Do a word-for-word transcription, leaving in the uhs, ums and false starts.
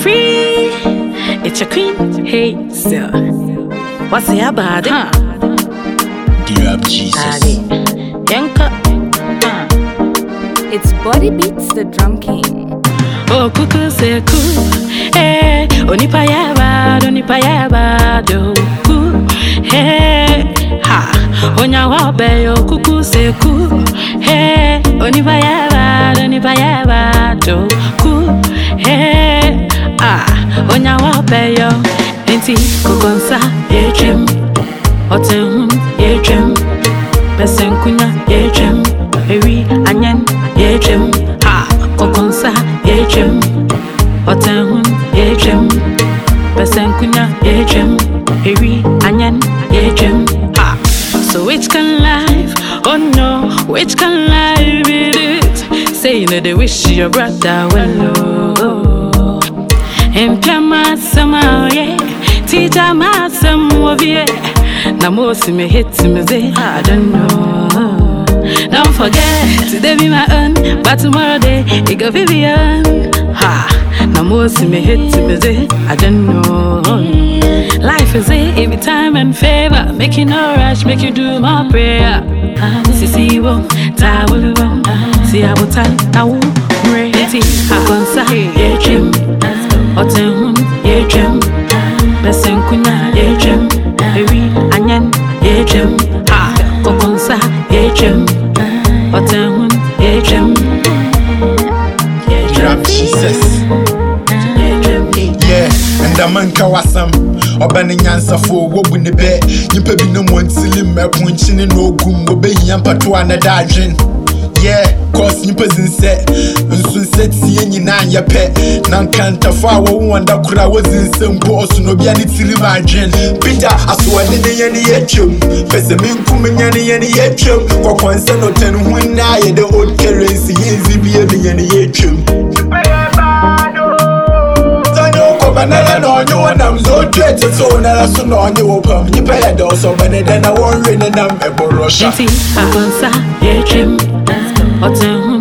free. It's your queen. Hey, sir. What's the about it? Huh? Do you have Jesus? Yanka. Huh. It's Body Beats, the Drum King. Oh, cuckoo, say cool. Hey, onipa yaba, onipa yaba, do cool. Hey, ha, onya wabe yo cuckoo, say cool. Hey, onipa yaba, onipa yaba, do cool. Hey, ah, onya wabe yo. Enti kukonsa yechem, otehum yechem, besenkunya yechem, ewi anyen yechem, ha, kukonsa yechem, otehum yechem, besenkunya yechem, ewi anyen yechem, ha. So which can life? Oh no, which can life it is? Say you know they wish your brother well. Oh, and Pama somehow yeah. Teacher, my some of you. Now, most me hit me say, I don't know. Don't forget, today be my own, but tomorrow day, it go Vivian. Ha, now, most me hit me say, I don't know. Life is a every time and favor, make you no rush, make you do more prayer. See, see, won't, tie will won't, see, I will tie, I will pray. I can't say, yeah, Jim, or tell him, yeah, Jim. Besenkunya yechem, ewi anyen yechem, ha, kokonsa yechem, otehun yechem. You have Jesus. Yeah, and the man kawasam. Obani nyansa fo wo bu ne be. Nyimpa bi no montili mekunchini no gum obe yampa to anada adwen. Yeah, cause nyimpa zinse nsu seti nyina yepe nan kanta fo a wo wanda kura wo zinse mpo oso no bia ne tiri ma adwen. Peter aso ade ne ye ne yetwem pese menkum nya ne ye ne yetwem kokwanse no ten hu na ye the old currency yinzi bi ye ne ye ne yetwem. Banana no you want them so great so na so no you open you pay the so many then I won't rain and I'm a borosha. Akonsa yechem, otehun